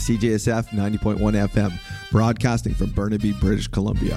CJSF 90.1 FM, broadcasting from Burnaby, British Columbia.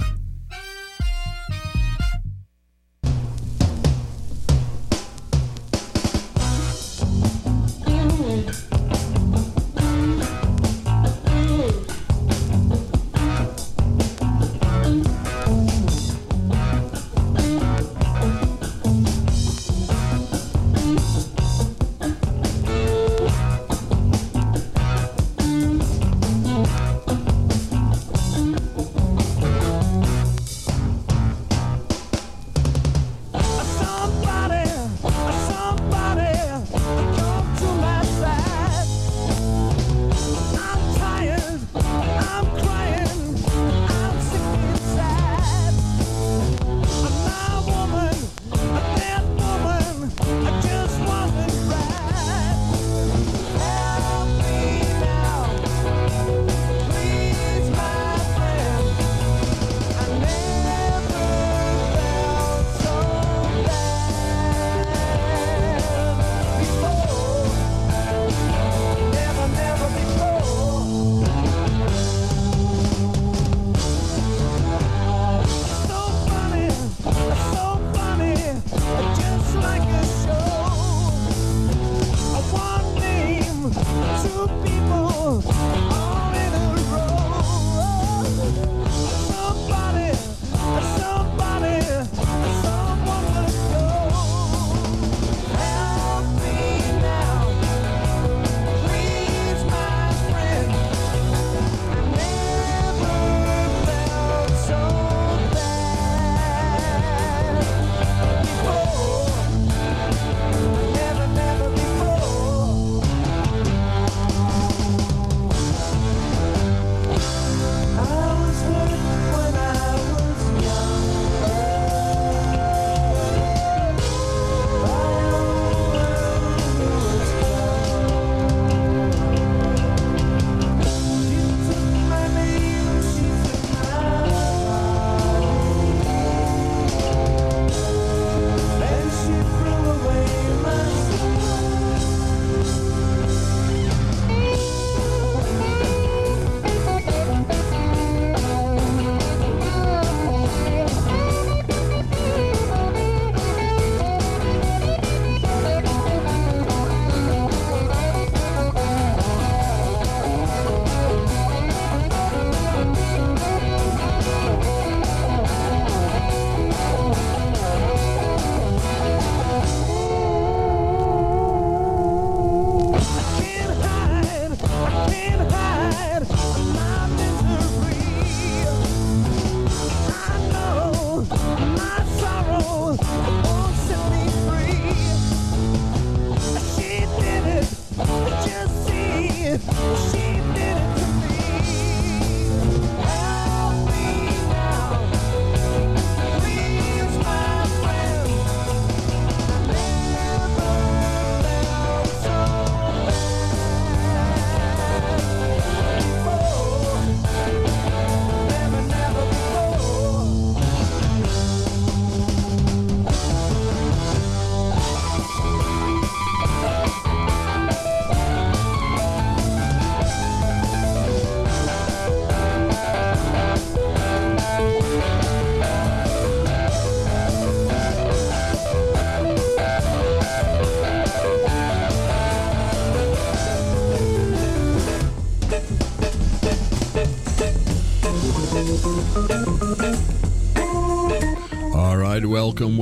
All right, welcome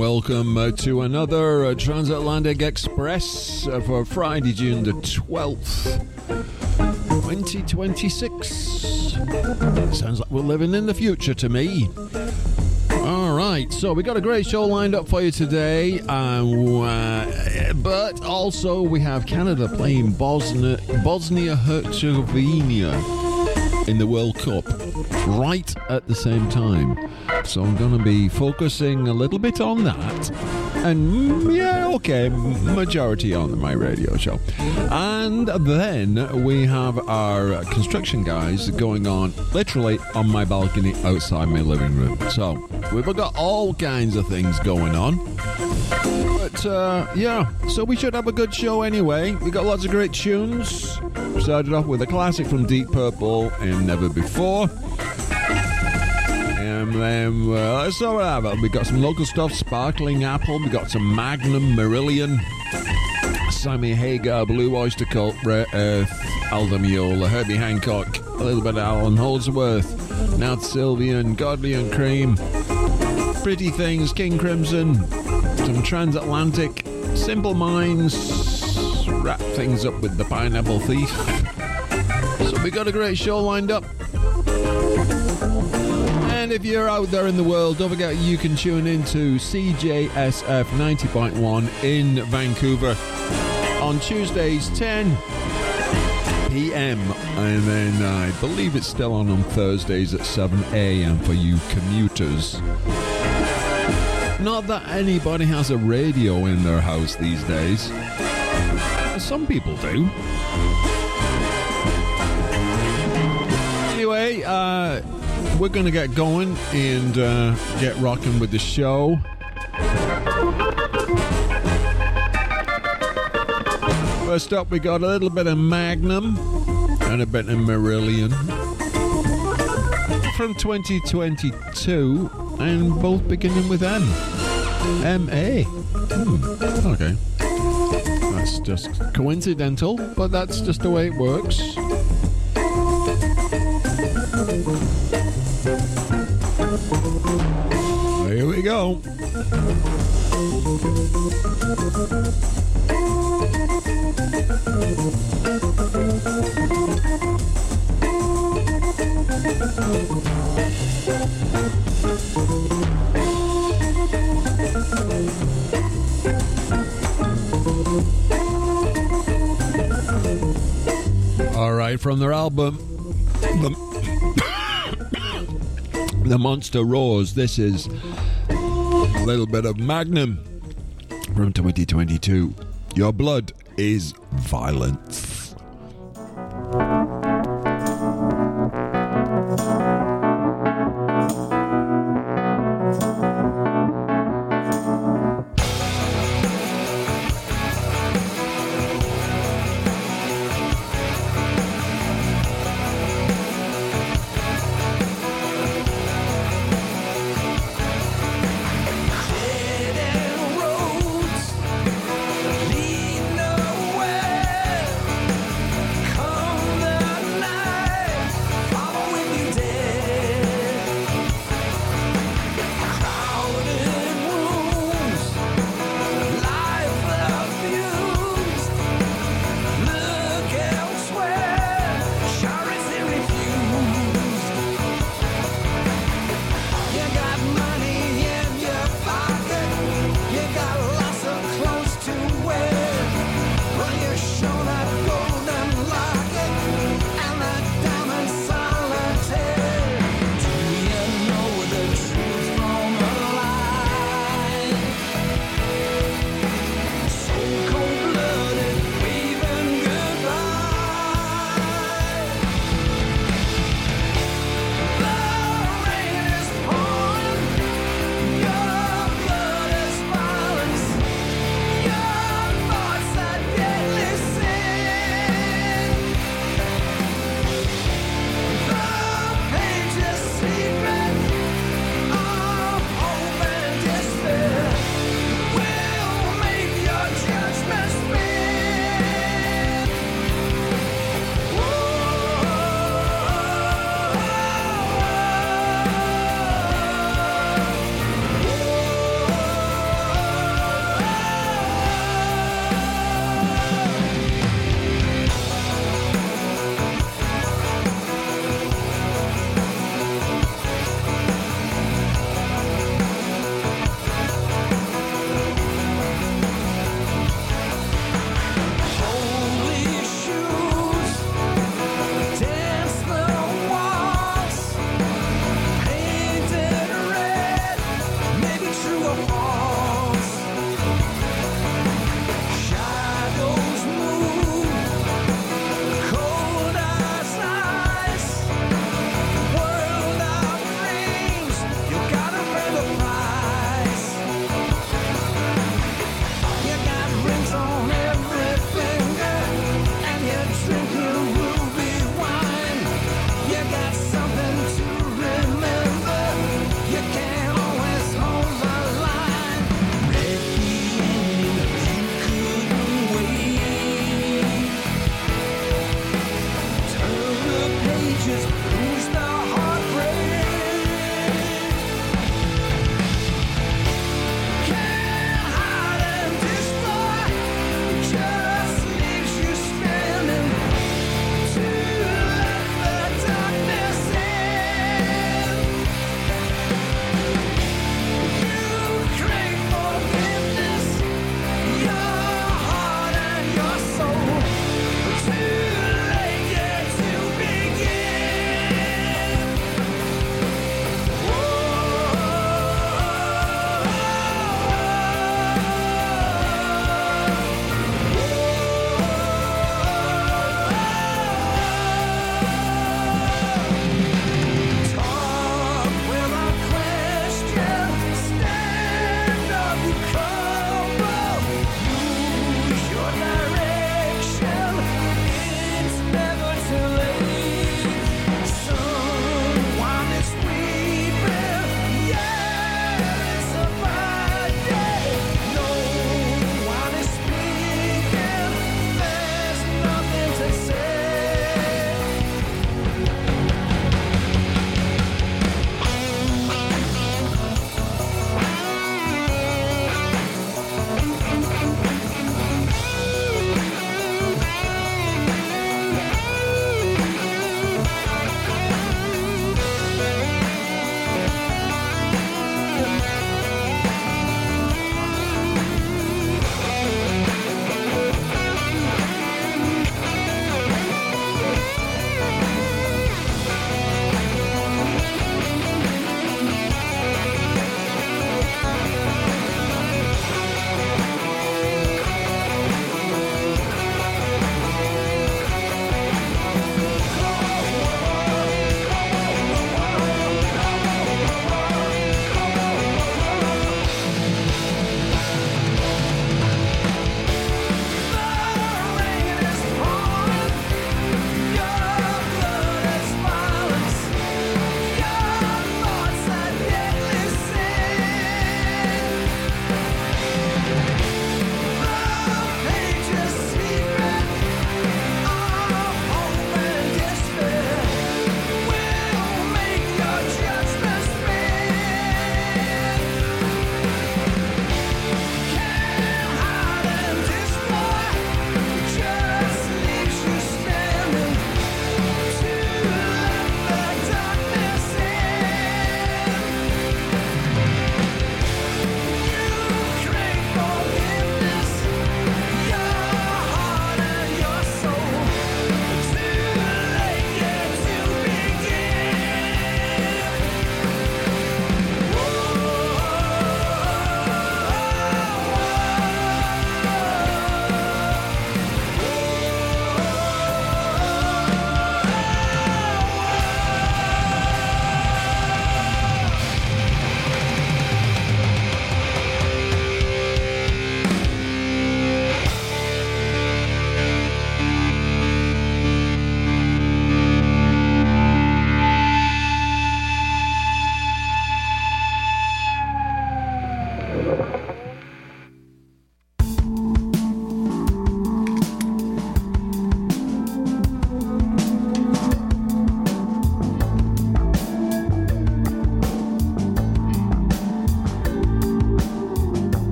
to another Transatlantic Express for Friday, June the 12th, 2026. Sounds like we're living in the future to me. All right, so we got a great show lined up for you today, but also we have Canada playing Bosnia-Herzegovina in the World Cup right at the same time. So I'm going to be focusing a little bit on that. And yeah, okay, majority on my radio show. And then we have our construction guys going on literally on my balcony outside my living room. So we've got all kinds of things going on. But yeah, so we should have a good show anyway. We got lots of great tunes. Started off with a classic from Deep Purple and Never Before. And then let's see what happens. We got some local stuff, Sparkling Apple. We got some Magnum, Marillion, Sammy Hagar, Blue Oyster Cult, Rare Earth, Alda Mule, Herbie Hancock, a little bit of Alan Holdsworth, Nat Sylvian, Godley and Cream, Pretty Things, King Crimson, some Transatlantic, Simple Minds, wrap things up with the Pineapple Thief. So we got a great show lined up. And if you're out there in the world, don't forget you can tune into CJSF 90.1 in Vancouver on Tuesdays 10 p.m. And then I believe it's still on Thursdays at 7 a.m. for you commuters. Not that anybody has a radio in their house these days. Some people do. Anyway, we're going to get going and get rocking with the show. First up, we got a little bit of Magnum and a bit of Marillion from 2022, and both beginning with M. M-A. Okay. That's just coincidental, but that's just the way it works. Here we go. All right, from their album, The Monster Roars, this is a little bit of Magnum from 2022. Your blood is violence. Roads lead nowhere. just lose the heartbreak. Can't hide and destroy, just leaves you standing to let the darkness in. You crave forgiveness, your heart and your soul. Too late yet to begin.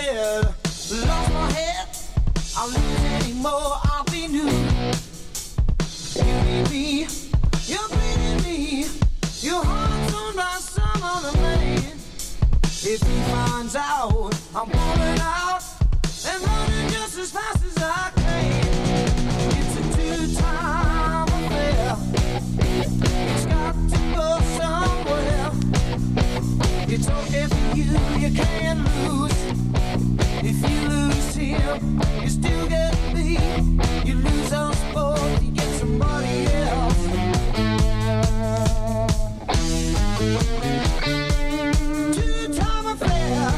dead. Lost my head, I'll lose anymore, I'll be new. You need me, you're bleeding me. Your heart's owned by some other man. If he finds out, I'm pulling out and running just as fast as I can. It's a two-time affair. It's got to go somewhere. It's okay for you can't lose. If you lose him, you still get me. You lose us both, you get somebody else. Two-time affair.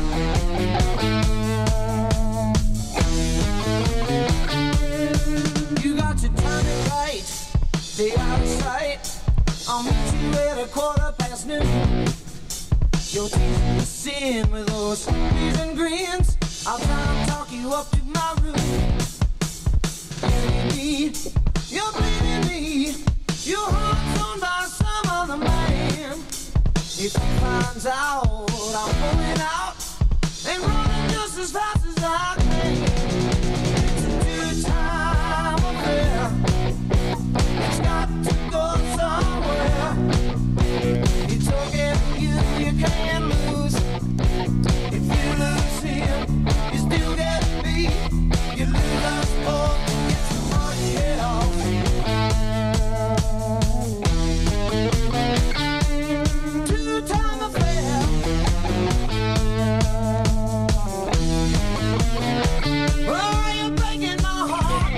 You got to turn it right, stay out of sight. I'll meet you at noon. You're teasing the sin with those squeeze and grins. I'll try to talk you up to my room. You're bleeding me. Your heart's owned by some other man. If he finds out, I'm pulling out and running just as fast as I can. It's a two-time affair. It's got to go somewhere. It's okay for you, you can't lose. If you lose him, you still get me. You lose us both, get somebody else. Two-time affair. Oh, you're breaking my heart.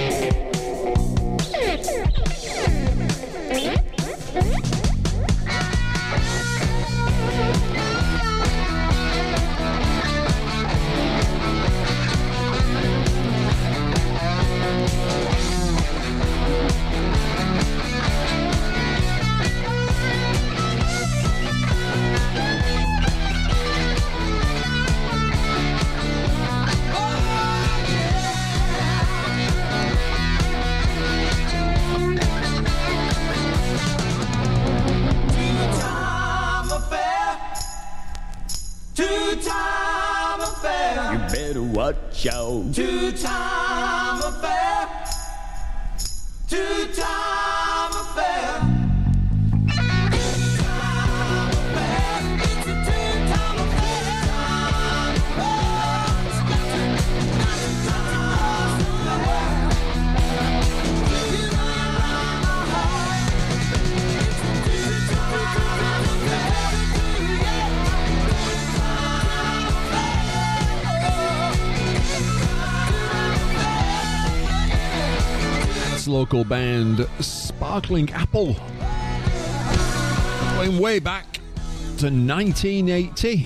Two-time affair. You better watch out. Two-time affair. Two-time affair. Two-time affair. It's a two-time affair. Oh, it's got to somewhere. You know you're on my heart. It's a two-time affair. Local band Sparkling Apple, going way back to 1980.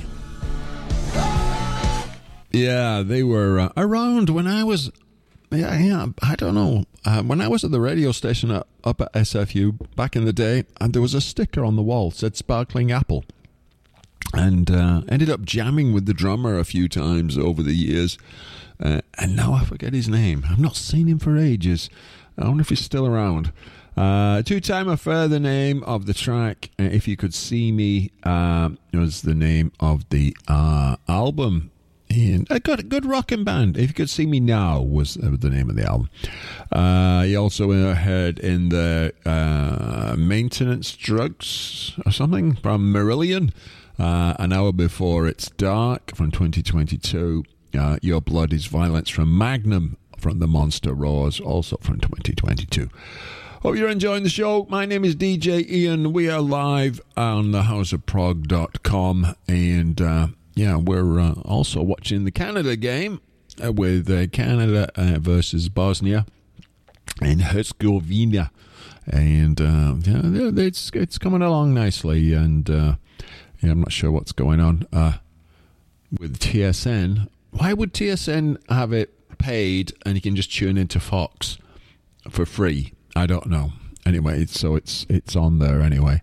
Yeah, they were around when I was, I don't know, when I was at the radio station up at SFU back in the day, and there was a sticker on the wall that said Sparkling Apple, and ended up jamming with the drummer a few times over the years, and now I forget his name. I've not seen him for ages. I wonder if he's still around. Two-time affair, the name of the track. If You Could See Me was the name of the album. And a good rocking band. If You Could See Me Now was the name of the album. You also heard in the Maintenance Drugs or something from Marillion. An hour before It's Dark from 2022. Your Blood is Violence from Magnum. From the Monster Roars, also from 2022. Hope you're enjoying the show. My name is DJ Ian. We are live on thehouseofprog.com, and we're also watching the Canada game with Canada versus Bosnia and Herzegovina, and it's coming along nicely. And I'm not sure what's going on with TSN. Why would TSN have it paid and you can just tune into Fox for free? I don't know. Anyway, so it's on there anyway.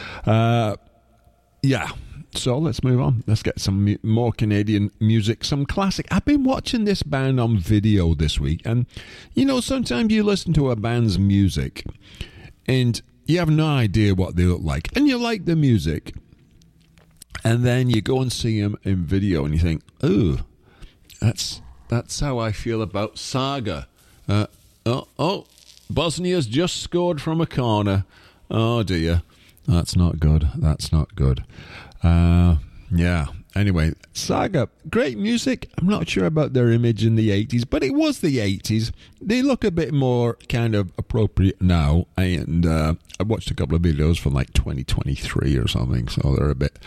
So let's move on. Let's get some more Canadian music, some classic. I've been watching this band on video this week, and sometimes you listen to a band's music and you have no idea what they look like, and you like the music, and then you go and see them in video and you think, ooh, That's how I feel about Saga. Bosnia's just scored from a corner. Oh dear, that's not good. Yeah. Anyway, Saga, great music. I'm not sure about their image in the 80s, but it was the 80s. They look a bit more kind of appropriate now. And I watched a couple of videos from like 2023 or something, so they're a bit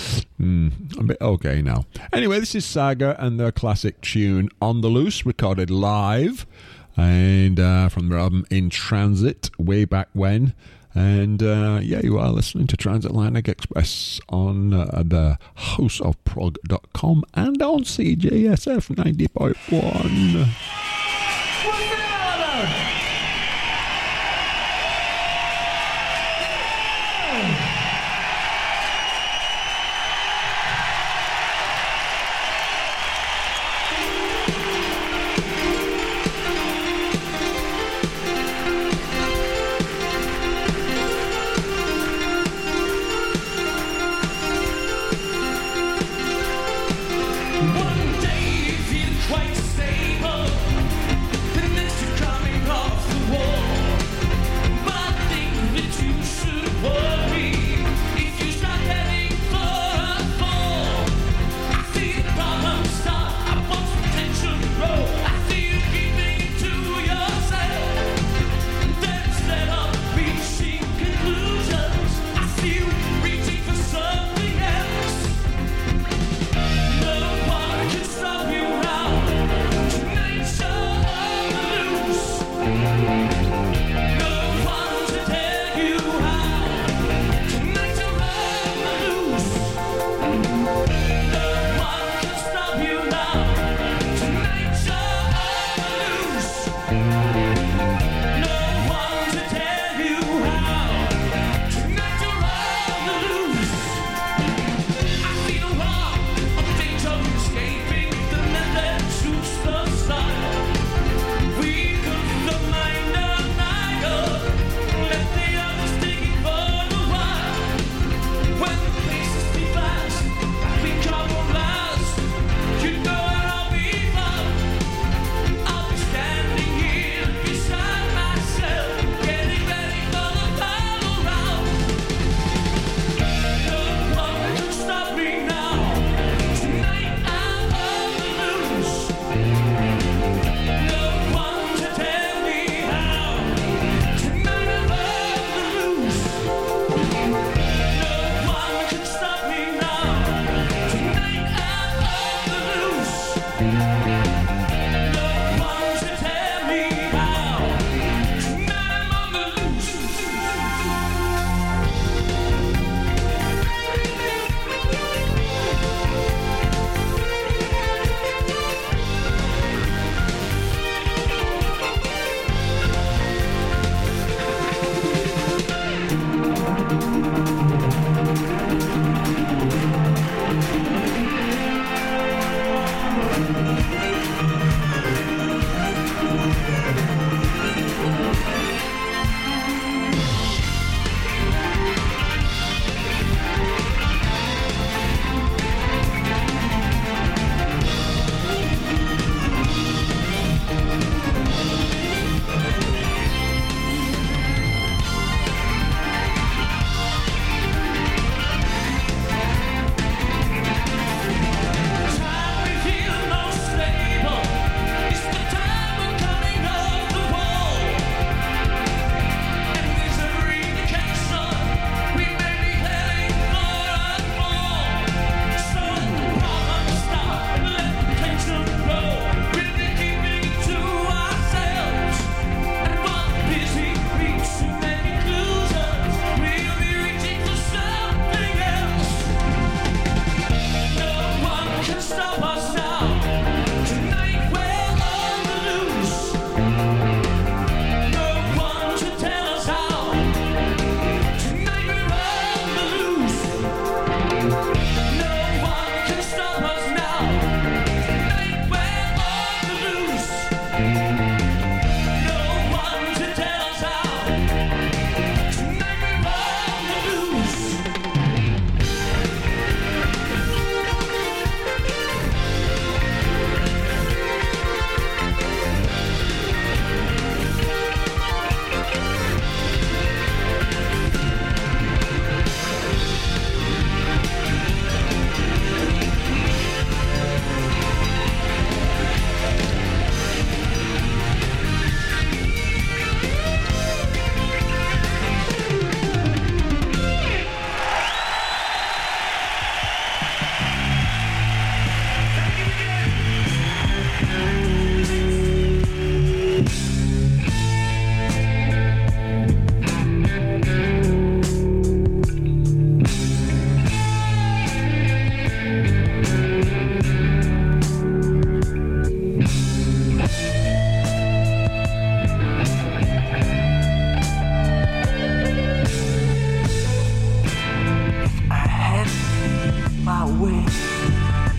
okay now. Anyway, this is Saga and their classic tune On the Loose, recorded live and from their album In Transit way back when. And you are listening to Transatlantic Express on the houseofprog.com and on CJSF 90.1. What?